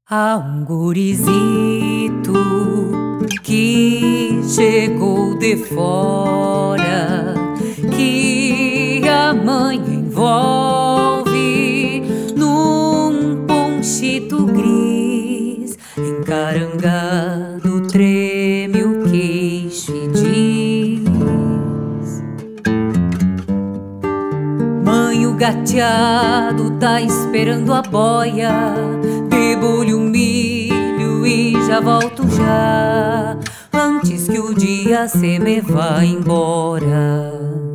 Há um gurizito que chegou de fora, que a mãe envolve num ponchito gris. Encarangado treme o queixo e diz: mãe, o gateado tá esperando a boia, debulhe o milho e já volto já, antes que o dia se me vá embora.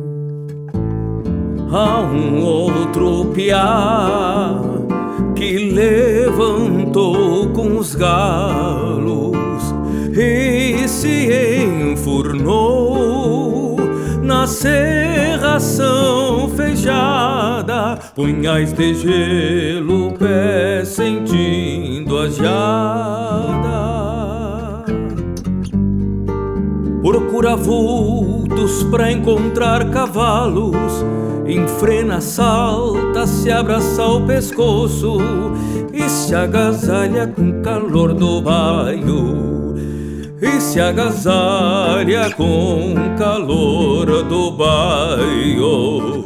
Há um outro piá que levantou com os galos e se enfurnou na serração fechada, punhais de gelo, pé sentindo a geada. Procura vultos pra encontrar cavalos, enfrena, salta, se abraça ao pescoço e se agasalha com o calor do baio. E se agasalha com o calor do baio.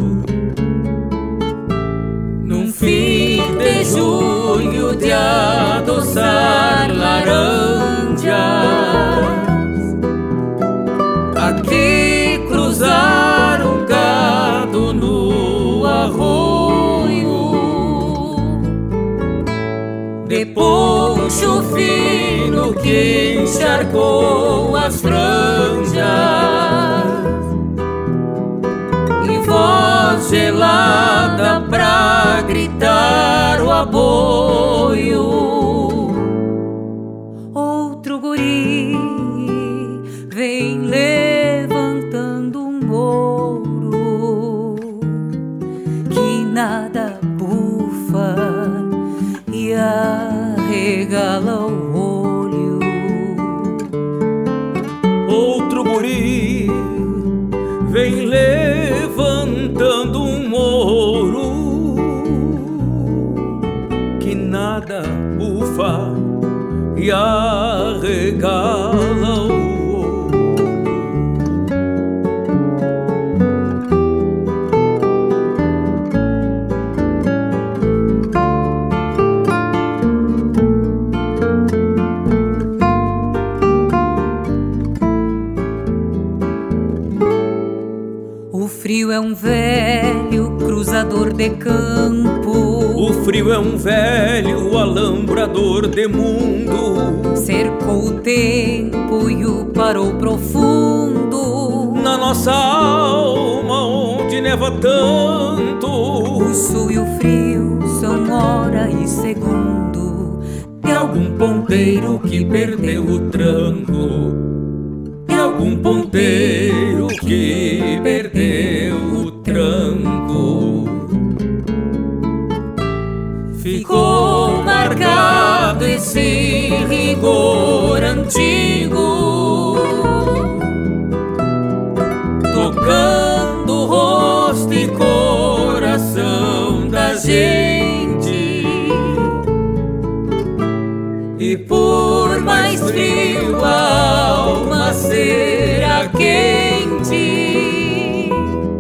Num fim de junho de adoçar laranjas, aqui cruzaram gado no arroio, de poncho fino que encharcou as franjas, e voz gelada pra gritar o aboio. Outro guri vem levantando um mouro que nada bufa e arregala o olho. Outro guri vem levantando um mouro que nada bufa e arregala o olho. O frio é um velho cruzador de campo, o frio é um velho alambrador de mundo, cercou o tempo e o parou profundo. Na nossa alma onde neva tanto, o sul e o frio são hora e segundo de algum ponteiro que perdeu o tranco, de algum ponteiro que perdeu o tranco. Ficou marcado esse rigor antigo, tocando o rosto e coração da gente. E por mais frio a alma será quente,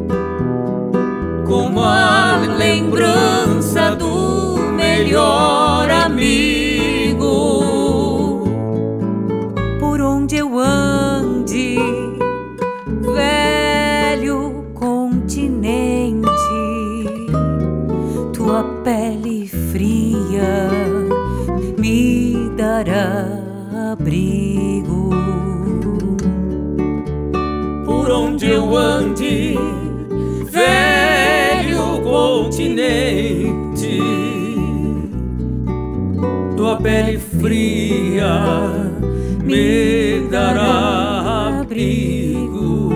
como a lembrança do melhor amigo. Por onde eu ande, velho continente, tua pele fria me dará abrigo. Por onde eu ande, velho continente, tua pele fria me dará abrigo.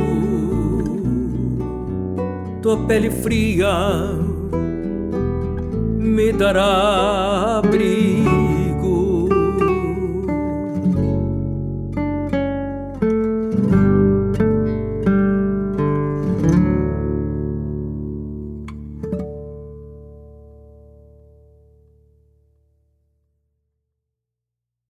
Tua pele fria me dará abrigo.